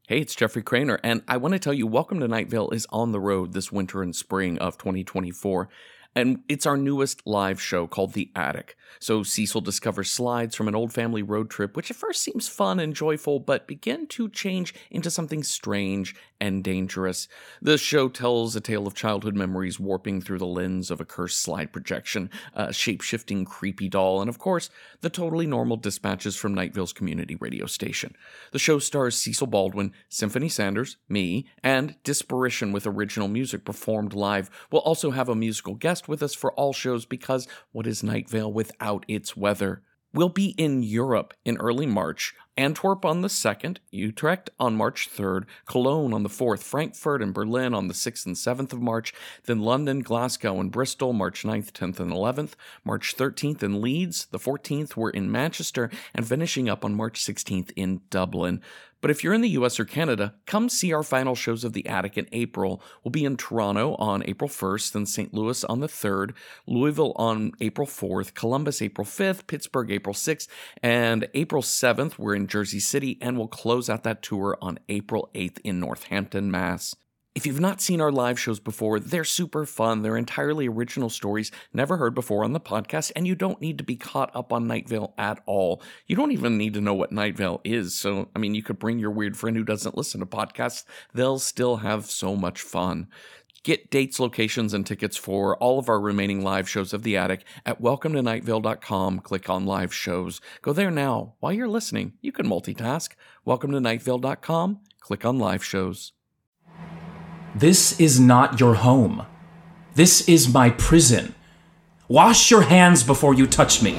Hey, it's Jeffrey Craner, and I want to tell you, Welcome to Night Vale is on the road this winter and spring of 2024, and it's our newest live show called The Attic. So Cecil discovers slides from an old family road trip, which at first seems fun and joyful, but begin to change into something strange and dangerous. The show tells a tale of childhood memories warping through the lens of a cursed slide projection, a shape-shifting creepy doll, and of course, the totally normal dispatches from Night Vale's community radio station. The show stars Cecil Baldwin, Symphony Sanders, me, and Disparition with original music performed live. We'll also have a musical guest with us for all shows because what is Night Vale without its weather? We'll be in Europe in early March, Antwerp on the 2nd, Utrecht on March 3rd, Cologne on the 4th, Frankfurt and Berlin on the 6th and 7th of March, then London, Glasgow, and Bristol March 9th, 10th, and 11th, March 13th in Leeds, the 14th we're in Manchester, and finishing up on March 16th in Dublin. But if you're in the US or Canada, come see our final shows of The Attic in April. We'll be in Toronto on April 1st, then St. Louis on the 3rd, Louisville on April 4th, Columbus April 5th, Pittsburgh April 6th, and April 7th we're in Jersey City, and we'll close out that tour on April 8th in Northampton, Mass. If you've not seen our live shows before, they're super fun. They're entirely original stories never heard before on the podcast, and you don't need to be caught up on Night Vale at all. You don't even need to know what Night Vale is, so, you could bring your weird friend who doesn't listen to podcasts. They'll still have so much fun. Get dates, locations, and tickets for all of our remaining live shows of The Attic at welcometonightvale.com. Click on live shows. Go there now. While you're listening, you can multitask. Welcometonightvale.com. Click on live shows. This is not your home. This is my prison. Wash your hands before you touch me.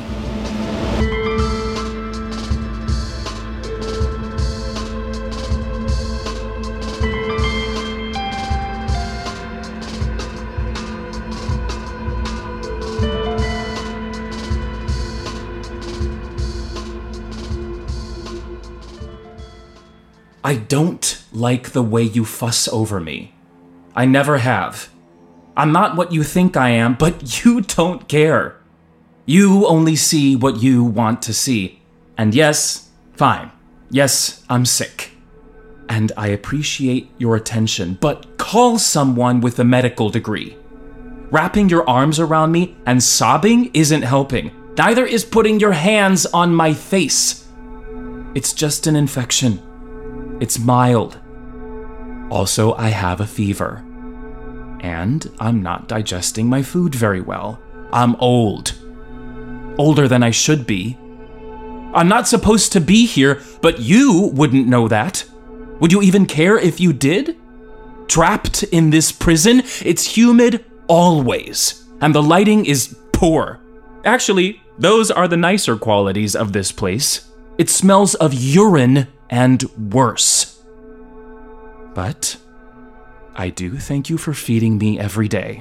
I don't like the way you fuss over me. I never have. I'm not what you think I am, but you don't care. You only see what you want to see. And yes, fine. Yes, I'm sick. And I appreciate your attention, but call someone with a medical degree. Wrapping your arms around me and sobbing isn't helping. Neither is putting your hands on my face. It's just an infection. It's mild. Also, I have a fever. And I'm not digesting my food very well. I'm old. Older than I should be. I'm not supposed to be here, but you wouldn't know that. Would you even care if you did? Trapped in this prison, it's humid always, and the lighting is poor. Actually, those are the nicer qualities of this place. It smells of urine and worse. But I do thank you for feeding me every day.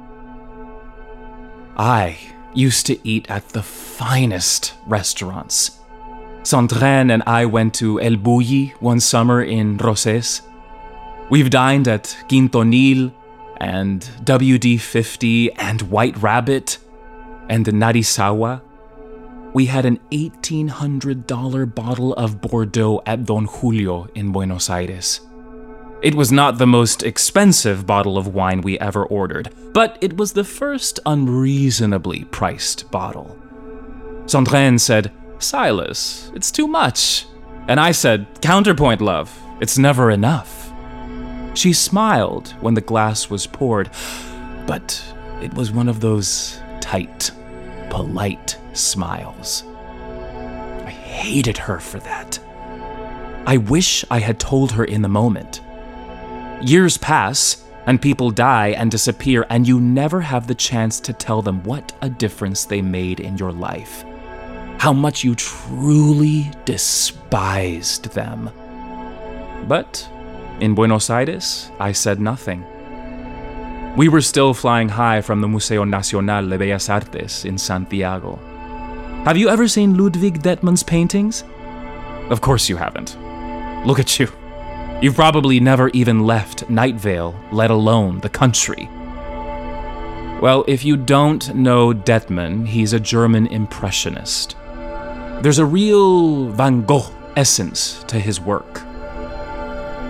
I used to eat at the finest restaurants. Sandrine and I went to El Bulli one summer in Rosés. We've dined at Quintonil and WD-50 and White Rabbit and Narisawa. We had an $1,800 bottle of Bordeaux at Don Julio in Buenos Aires. It was not the most expensive bottle of wine we ever ordered, but it was the first unreasonably priced bottle. Sandrine said, "Silas, it's too much." And I said, "Counterpoint, love, it's never enough." She smiled when the glass was poured, but it was one of those tight, polite smiles. I hated her for that. I wish I had told her in the moment. Years pass, and people die and disappear, and you never have the chance to tell them what a difference they made in your life. How much you truly despised them. But in Buenos Aires, I said nothing. We were still flying high from the Museo Nacional de Bellas Artes in Santiago. Have you ever seen Ludwig Detmann's paintings? Of course you haven't. Look at you. You've probably never even left Night Vale, let alone the country. Well, if you don't know Detmann, he's a German impressionist. There's a real Van Gogh essence to his work.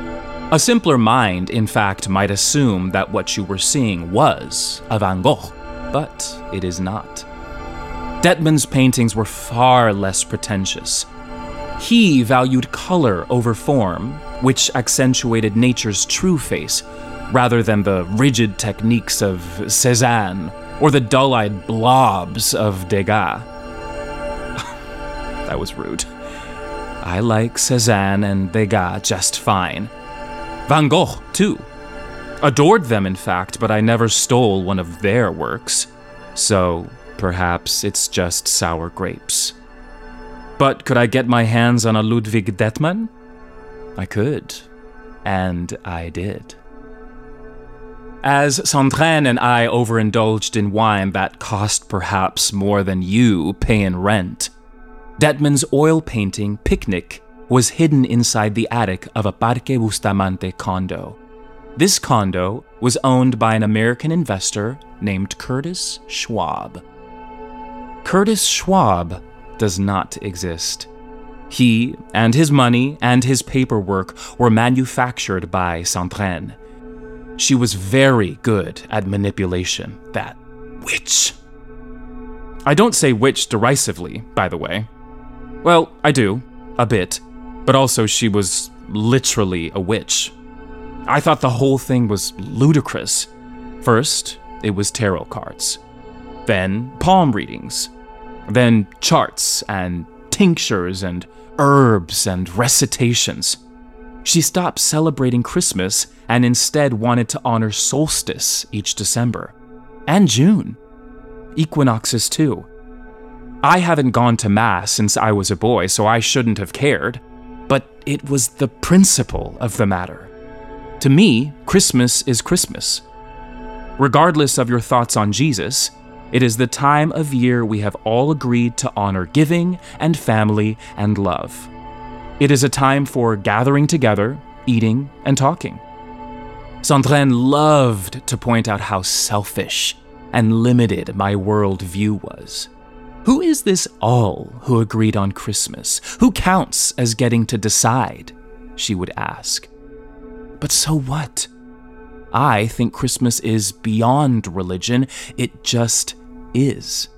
A simpler mind, in fact, might assume that what you were seeing was a Van Gogh, but it is not. Dettmann's paintings were far less pretentious. He valued color over form, which accentuated nature's true face, rather than the rigid techniques of Cézanne or the dull-eyed blobs of Degas. That was rude. I like Cézanne and Degas just fine. Van Gogh, too. Adored them, in fact, but I never stole one of their works. So, perhaps it's just sour grapes. But could I get my hands on a Ludwig Dettmann? I could. And I did. As Sandrine and I overindulged in wine that cost perhaps more than you pay in rent, Dettmann's oil painting, Picnic, was hidden inside the attic of a Parque Bustamante condo. This condo was owned by an American investor named Curtis Schwab. Curtis Schwab does not exist. He and his money and his paperwork were manufactured by Sandrine. She was very good at manipulation, that witch. I don't say witch derisively, by the way. Well, I do, a bit. But also she was literally a witch. I thought the whole thing was ludicrous. First, it was tarot cards. Then palm readings. Then charts and tinctures and herbs and recitations. She stopped celebrating Christmas and instead wanted to honor solstice each December. And June. Equinoxes too. I haven't gone to Mass since I was a boy, so I shouldn't have cared. But it was the principle of the matter. To me, Christmas is Christmas. Regardless of your thoughts on Jesus, it is the time of year we have all agreed to honor giving and family and love. It is a time for gathering together, eating, and talking. Sandrine loved to point out how selfish and limited my worldview was. Who is this all who agreed on Christmas? Who counts as getting to decide? She would ask. But so what? I think Christmas is beyond religion. It just is.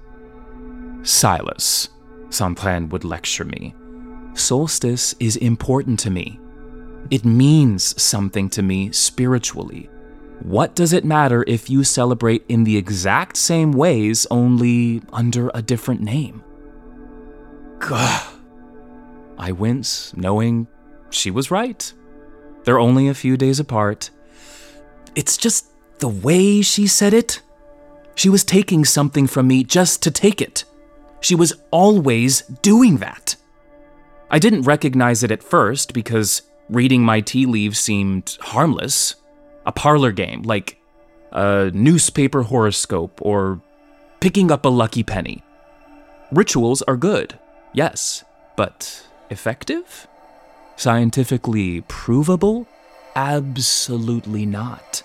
Silas, Sandrine would lecture me. Solstice is important to me. It means something to me spiritually. What does it matter if you celebrate in the exact same ways, only under a different name? Gah. I wince, knowing she was right. They're only a few days apart. It's just the way she said it. She was taking something from me just to take it. She was always doing that. I didn't recognize it at first because reading my tea leaves seemed harmless. A parlor game, like a newspaper horoscope or picking up a lucky penny. Rituals are good, yes, but effective? Scientifically provable? Absolutely not.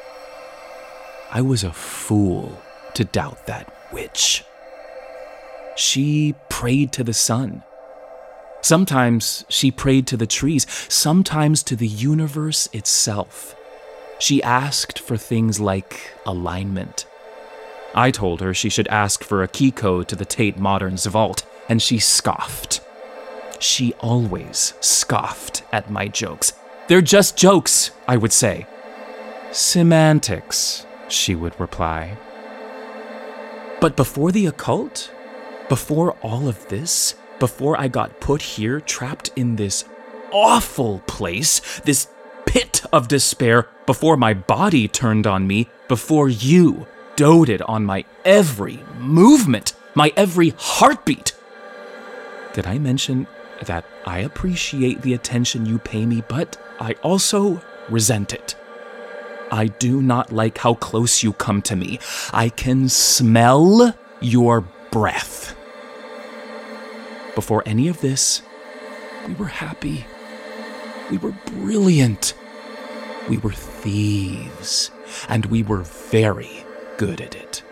I was a fool to doubt that witch. She prayed to the sun. Sometimes she prayed to the trees, sometimes to the universe itself. She asked for things like alignment. I told her she should ask for a key code to the Tate Modern's vault, and she scoffed. She always scoffed at my jokes. They're just jokes, I would say. Semantics, she would reply. But before the occult, before all of this, before I got put here, trapped in this awful place, this pit of despair, before my body turned on me, before you doted on my every movement, my every heartbeat. Did I mention that I appreciate the attention you pay me, but I also resent it? I do not like how close you come to me. I can smell your breath. Before any of this, we were happy. We were brilliant. We were thieves, and we were very good at it.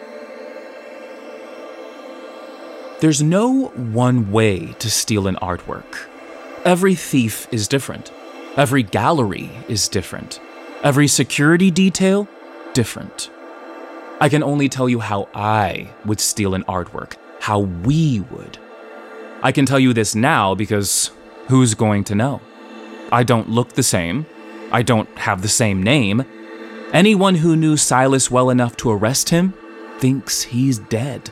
There's no one way to steal an artwork. Every thief is different. Every gallery is different. Every security detail, different. I can only tell you how I would steal an artwork, how we would. I can tell you this now because who's going to know? I don't look the same. I don't have the same name. Anyone who knew Silas well enough to arrest him thinks he's dead.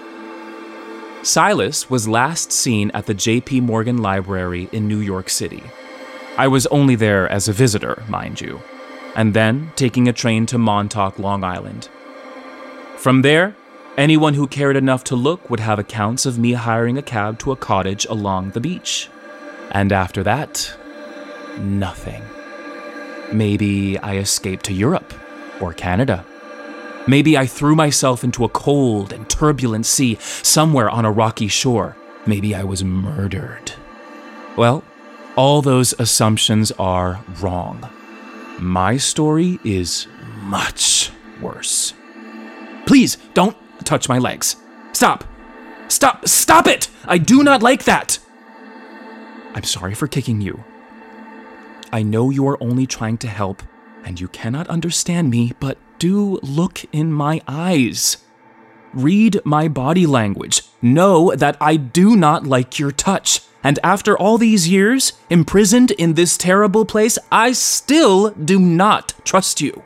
Silas was last seen at the J.P. Morgan Library in New York City. I was only there as a visitor, mind you, and then taking a train to Montauk, Long Island. From there, anyone who cared enough to look would have accounts of me hiring a cab to a cottage along the beach. And after that, nothing. Maybe I escaped to Europe or Canada. Maybe I threw myself into a cold and turbulent sea somewhere on a rocky shore. Maybe I was murdered. Well, all those assumptions are wrong. My story is much worse. Please, don't touch my legs. Stop! Stop it! I do not like that! I'm sorry for kicking you. I know you are only trying to help, and you cannot understand me, but do look in my eyes. Read my body language. Know that I do not like your touch. And after all these years, imprisoned in this terrible place, I still do not trust you.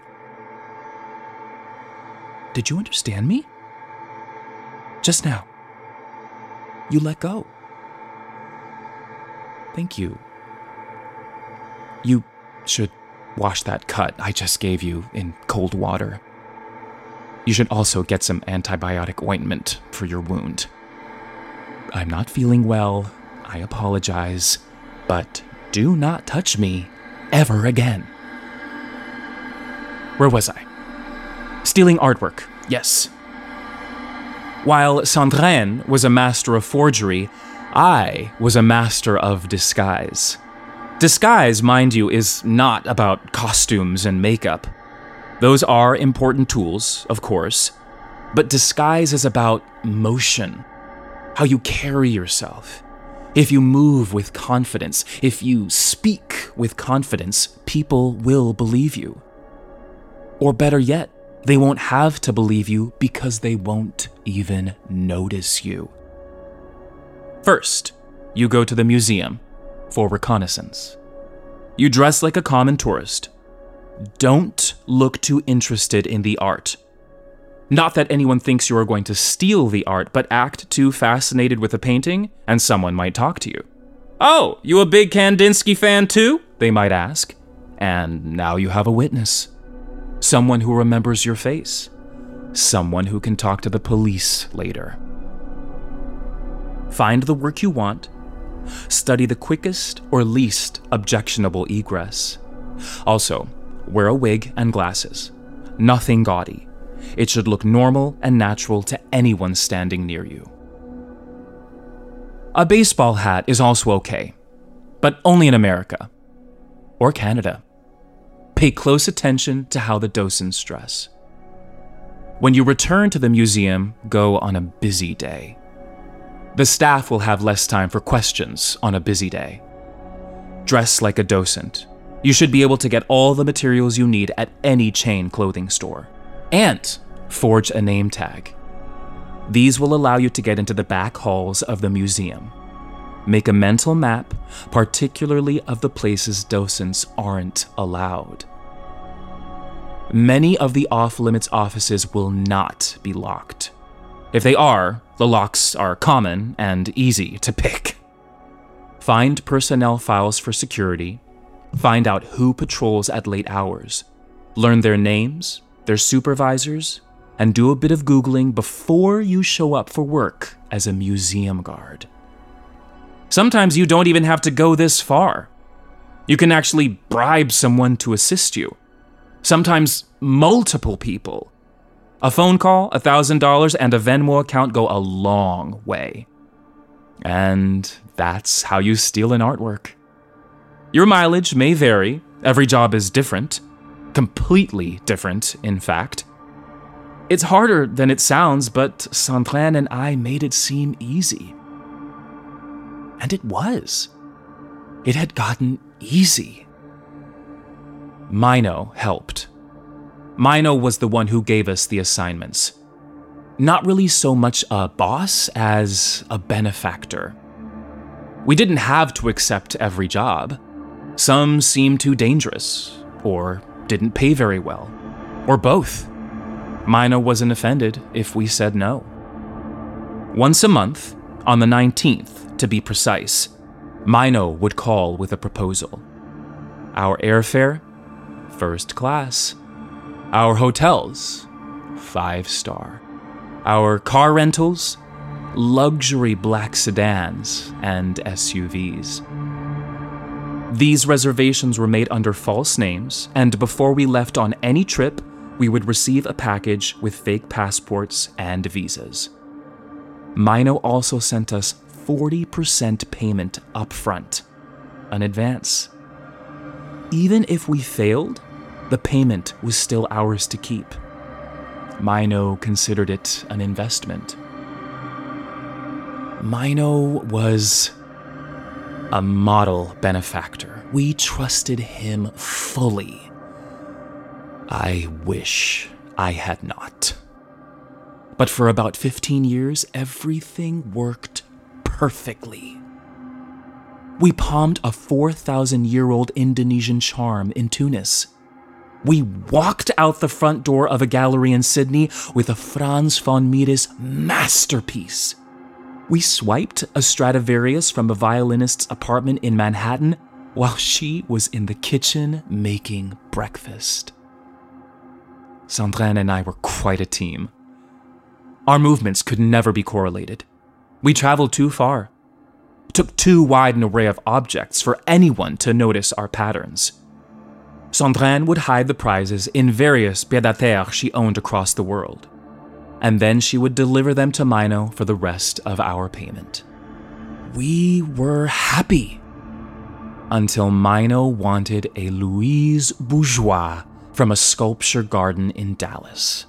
Did you understand me? Just now. You let go. Thank you. You should wash that cut I just gave you in cold water. You should also get some antibiotic ointment for your wound. I'm not feeling well. I apologize, but do not touch me ever again. Where was I? Stealing artwork, yes. While Sandrine was a master of forgery, I was a master of disguise. Disguise, mind you, is not about costumes and makeup. Those are important tools, of course, but disguise is about motion, how you carry yourself. If you move with confidence, if you speak with confidence, people will believe you. Or better yet, they won't have to believe you because they won't even notice you. First, you go to the museum for reconnaissance. You dress like a common tourist. Don't look too interested in the art. Not that anyone thinks you are going to steal the art, but act too fascinated with a painting, and someone might talk to you. "Oh, you a big Kandinsky fan too?" they might ask. And now you have a witness. Someone who remembers your face. Someone who can talk to the police later. Find the work you want. Study the quickest or least objectionable egress. Also, wear a wig and glasses. Nothing gaudy. It should look normal and natural to anyone standing near you. A baseball hat is also okay, but only in America or Canada. Pay close attention to how the docents dress. When you return to the museum, go on a busy day. The staff will have less time for questions on a busy day. Dress like a docent. You should be able to get all the materials you need at any chain clothing store. And forge a name tag. These will allow you to get into the back halls of the museum. Make a mental map, particularly of the places docents aren't allowed. Many of the off-limits offices will not be locked. If they are, the locks are common and easy to pick. Find personnel files for security. Find out who patrols at late hours. Learn their names, their supervisors, and do a bit of Googling before you show up for work as a museum guard. Sometimes you don't even have to go this far. You can actually bribe someone to assist you. Sometimes multiple people. A phone call, $1,000, and a Venmo account go a long way. And that's how you steal an artwork. Your mileage may vary. Every job is different. Completely different, in fact. It's harder than it sounds, but Sandrine and I made it seem easy. And it was. It had gotten easy. Mino helped. Mino was the one who gave us the assignments. Not really so much a boss as a benefactor. We didn't have to accept every job. Some seemed too dangerous, or didn't pay very well, or both. Mino wasn't offended if we said no. Once a month, on the 19th to be precise, Mino would call with a proposal. Our airfare, first class. Our hotels, 5-star. Our car rentals, luxury black sedans and SUVs. These reservations were made under false names, and before we left on any trip, we would receive a package with fake passports and visas. Mino also sent us 40% payment upfront, an advance. Even if we failed, the payment was still ours to keep. Mino considered it an investment. Mino was a model benefactor. We trusted him fully. I wish I had not. But for about 15 years, everything worked perfectly. We palmed a 4,000-year-old Indonesian charm in Tunis. We walked out the front door of a gallery in Sydney with a Frans van Mieris masterpiece. We swiped a Stradivarius from a violinist's apartment in Manhattan while she was in the kitchen making breakfast. Sandrine and I were quite a team. Our movements could never be correlated. We traveled too far, took too wide an array of objects for anyone to notice our patterns. Sandrine would hide the prizes in various pied-à-terre she owned across the world, and then she would deliver them to Mino for the rest of our payment. We were happy until Mino wanted a Louise Bourgeois from a sculpture garden in Dallas.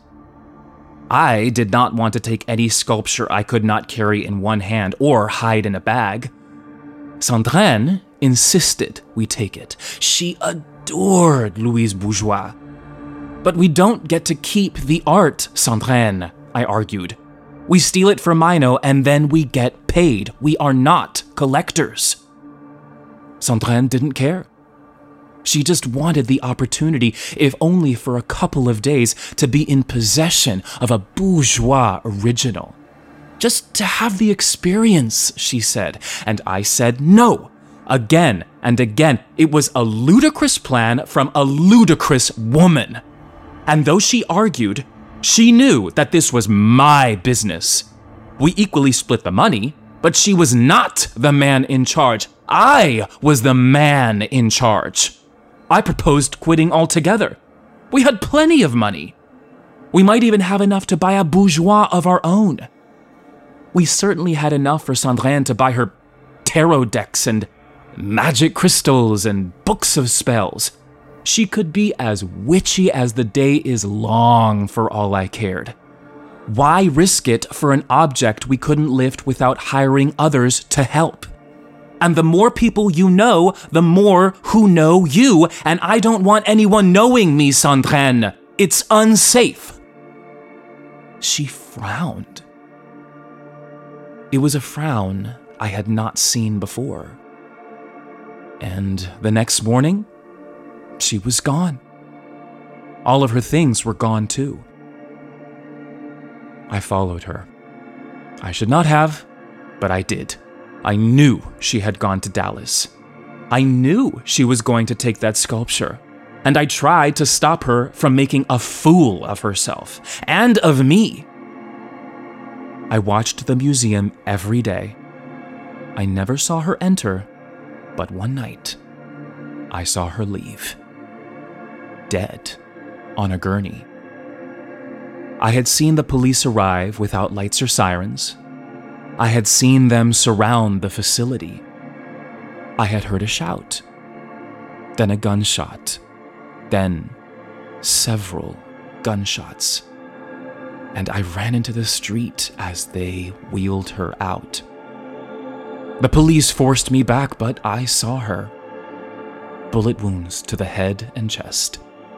I did not want to take any sculpture I could not carry in one hand or hide in a bag. Sandrine insisted we take it. She adored Louise Bourgeois. But we don't get to keep the art, Sandrine, I argued. We steal it from Mino and then we get paid. We are not collectors. Sandrine didn't care. She just wanted the opportunity, if only for a couple of days, to be in possession of a bourgeois original. Just to have the experience, she said, and I said no. Again and again, it was a ludicrous plan from a ludicrous woman. And though she argued, she knew that this was my business. We equally split the money, but she was not the man in charge. I was the man in charge. I proposed quitting altogether. We had plenty of money. We might even have enough to buy a bourgeois of our own. We certainly had enough for Sandrine to buy her tarot decks and magic crystals and books of spells. She could be as witchy as the day is long for all I cared. Why risk it for an object we couldn't lift without hiring others to help? And the more people you know, the more who know you, and I don't want anyone knowing me, Sandrine. It's unsafe. She frowned. It was a frown I had not seen before. And the next morning, she was gone. All of her things were gone too. I followed her. I should not have, but I did. I knew she had gone to Dallas. I knew she was going to take that sculpture, and I tried to stop her from making a fool of herself and of me. I watched the museum every day. I never saw her enter, but one night, I saw her leave. Dead on a gurney. I had seen the police arrive without lights or sirens. I had seen them surround the facility. I had heard a shout, then a gunshot, then several gunshots. And I ran into the street as they wheeled her out. The police forced me back, but I saw her. bullet wounds to the head and chest.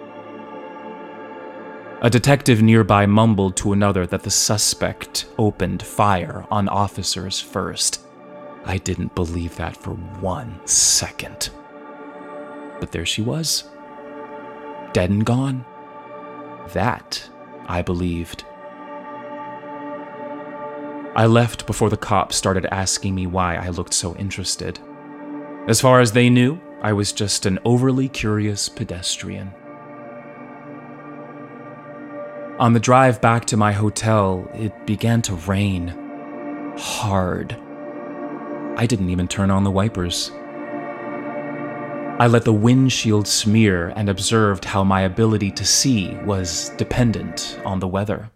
A detective nearby mumbled to another that the suspect opened fire on officers first. I didn't believe that for 1 second. But there she was, dead and gone. That I believed. I left before the cops started asking me why I looked so interested. As far as they knew, I was just an overly curious pedestrian. On the drive back to my hotel, it began to rain. Hard. I didn't even turn on the wipers. I let the windshield smear and observed how my ability to see was dependent on the weather.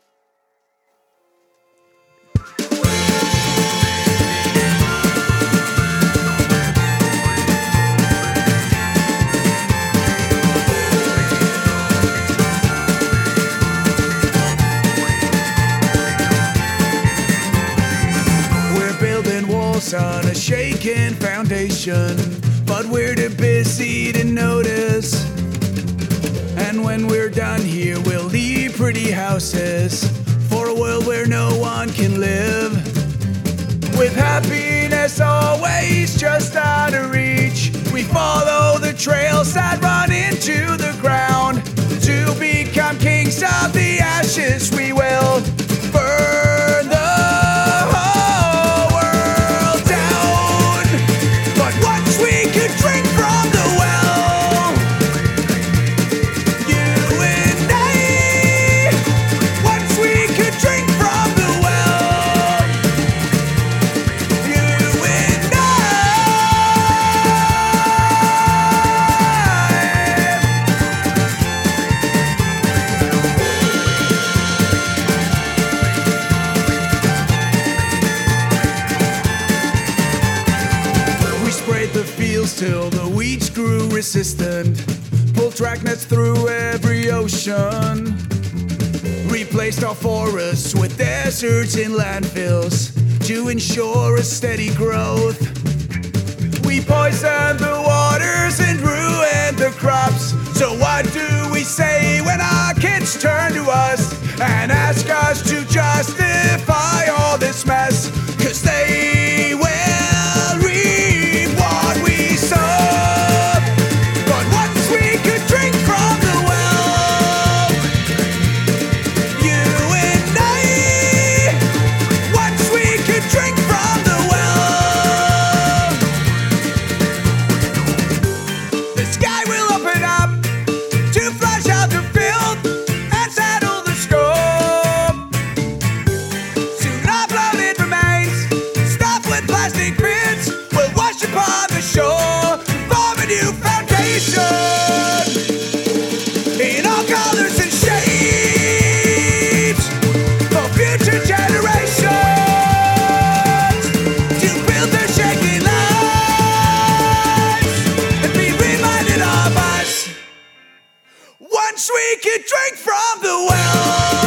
On a shaken foundation, but we're too busy to notice. And when we're done here, we'll leave pretty houses for a world where no one can live. With happiness always just out of reach, we follow the trails that run into the ground. To become kings of the ashes, we will burn the till the weeds grew resistant, pulled dragons through every ocean, replaced our forests with deserts and landfills to ensure a steady growth. We poisoned the waters and ruined the crops. So what do we say when our kids turn to us and ask us to justify all this mess? 'Cause they will reap what we sow. But once we could drink from the well, you and I, once we could drink from the well, the sky will open up to flush out the filth and settle the score. Soon our bloated remains, stuffed with plastic bits, will wash upon the shore, form a new foundation in all colors and shapes for future generations to build their shaking lives and be reminded of us once we could drink from the well.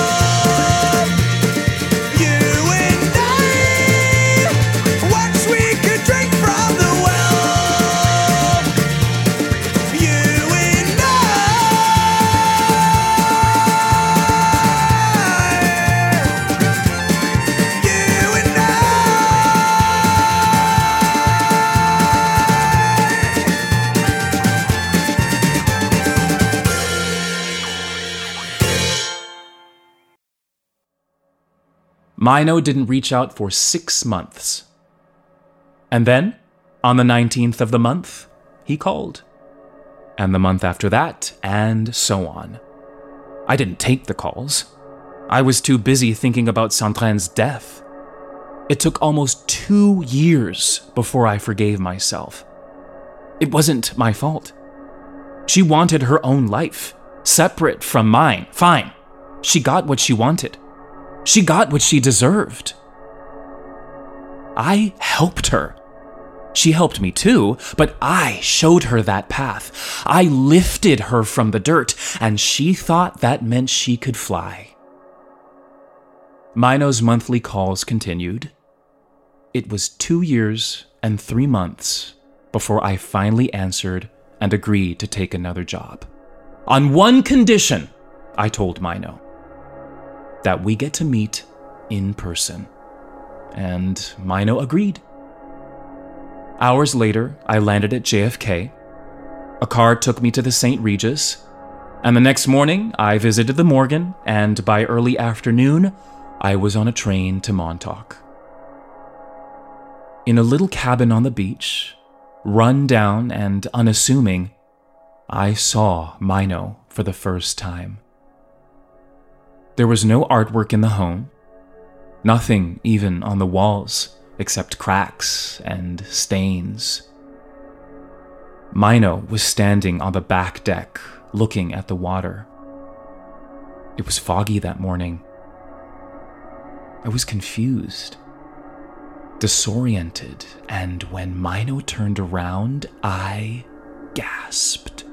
You and I, once we could drink from the well. You and I, you and I. Mino didn't reach out for 6 months. And then, on the 19th of the month, he called. And the month after that, and so on. I didn't take the calls. I was too busy thinking about Sandrine's death. It took almost 2 years before I forgave myself. It wasn't my fault. She wanted her own life, separate from mine. Fine. She got what she wanted. She got what she deserved. I helped her. She helped me too, but I showed her that path. I lifted her from the dirt, and she thought that meant she could fly. Mino's monthly calls continued. It was 2 years and 3 months before I finally answered and agreed to take another job. On one condition, I told Mino, that we get to meet in person. And Mino agreed. Hours later, I landed at JFK. A car took me to the St. Regis, and the next morning, I visited the Morgan, and by early afternoon, I was on a train to Montauk. In a little cabin on the beach, run down and unassuming, I saw Mino for the first time. There was no artwork in the home, nothing even on the walls except cracks and stains. Mino was standing on the back deck, looking at the water. It was foggy that morning. I was confused, disoriented, and when Mino turned around, I gasped.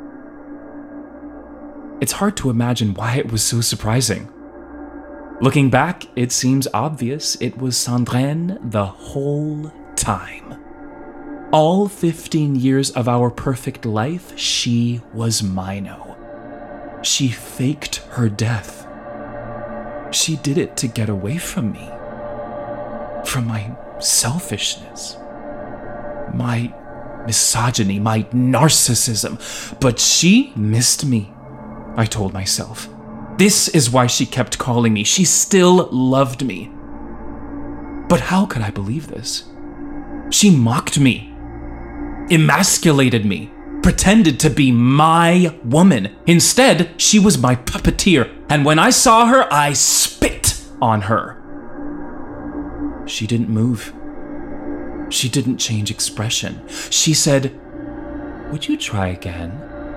It's hard to imagine why it was so surprising. Looking back, it seems obvious it was Sandrine the whole time. All 15 years of our perfect life, she was Mino. She faked her death. She did it to get away from me. From my selfishness, my misogyny, my narcissism. But she missed me, I told myself. This is why she kept calling me. She still loved me. But how could I believe this? She mocked me, emasculated me, pretended to be my woman. Instead, she was my puppeteer, and when I saw her, I spit on her. She didn't move. She didn't change expression. She said, "Would you try again?"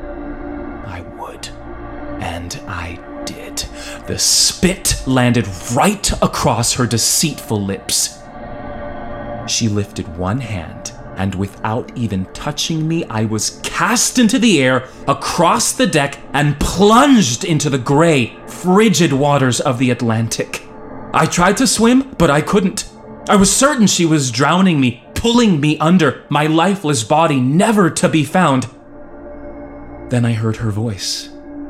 I would. And I did. The spit landed right across her deceitful lips. She lifted one hand, and without even touching me, I was cast into the air, across the deck, and plunged into the gray, frigid waters of the Atlantic. I tried to swim, but I couldn't. I was certain she was drowning me, pulling me under, my lifeless body never to be found. Then I heard her voice.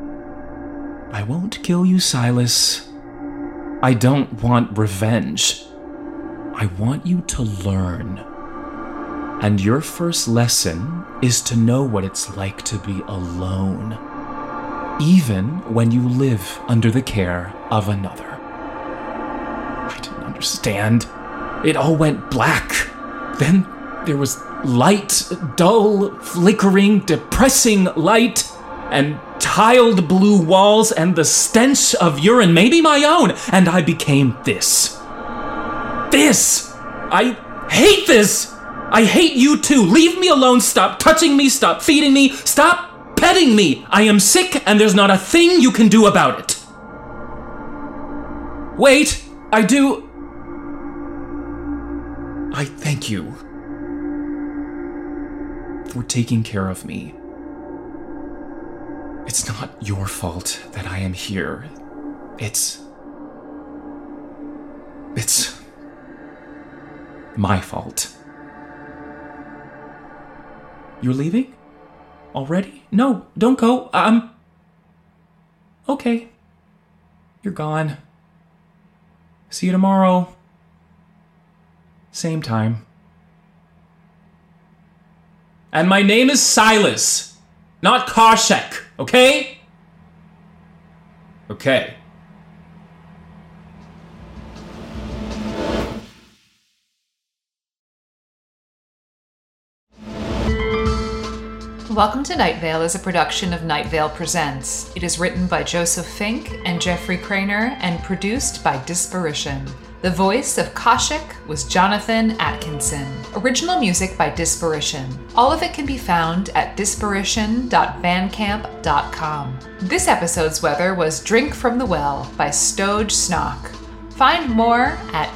"I won't kill you, Silas. I don't want revenge. I want you to learn. And your first lesson is to know what it's like to be alone, even when you live under the care of another." I didn't understand. It all went black. Then there was light, dull, flickering, depressing light, and tiled blue walls, and the stench of urine, maybe my own, and I became this. This! I hate this! I hate you too! Leave me alone! Stop touching me! Stop feeding me! Stop petting me! I am sick, and there's not a thing you can do about it! Wait! I thank you for taking care of me. It's not your fault that I am here. It's my fault. You're leaving? Already? No, don't go. Okay. You're gone. See you tomorrow. Same time. And my name is Silas, not Koshek, okay? Okay. Welcome to Night Vale is a production of Night Vale Presents. It is written by Joseph Fink and Jeffrey Craner and produced by Disparition. The voice of Koshek was Jonathan Atkinson. Original music by Disparition. All of it can be found at disparition.bandcamp.com. This episode's weather was Drink from the Well by Stoge Snock. Find more at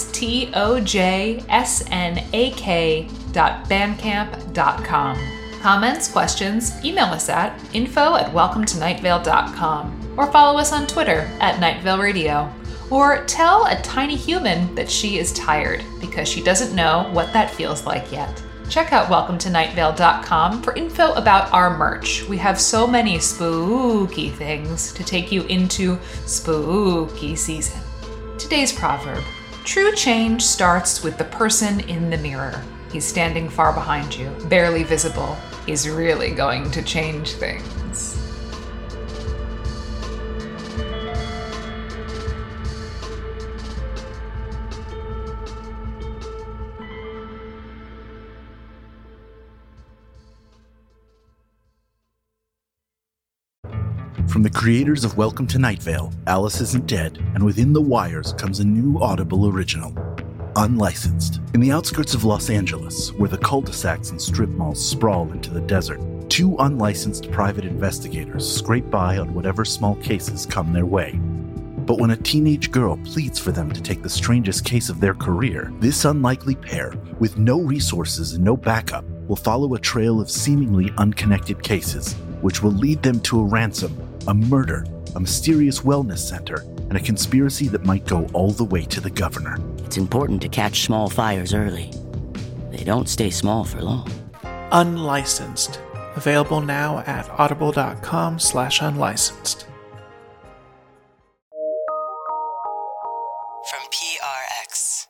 stojsnak.bandcamp.com. Comments, questions, email us at info@welcometonightvale.com or follow us on Twitter at Night Vale Radio. Or tell a tiny human that she is tired because she doesn't know what that feels like yet. Check out welcometonightvale.com for info about our merch. We have so many spooky things to take you into spooky season. Today's proverb: true change starts with the person in the mirror. He's standing far behind you, barely visible. He's really going to change things. From the creators of Welcome to Night Vale, Alice Isn't Dead, and Within the Wires comes a new Audible original, Unlicensed. In the outskirts of Los Angeles, where the cul-de-sacs and strip malls sprawl into the desert, two unlicensed private investigators scrape by on whatever small cases come their way. But when a teenage girl pleads for them to take the strangest case of their career, this unlikely pair, with no resources and no backup, will follow a trail of seemingly unconnected cases, which will lead them to a ransom, a murder, a mysterious wellness center, and a conspiracy that might go all the way to the governor. It's important to catch small fires early. They don't stay small for long. Unlicensed. Available now at audible.com/unlicensed. From PRX.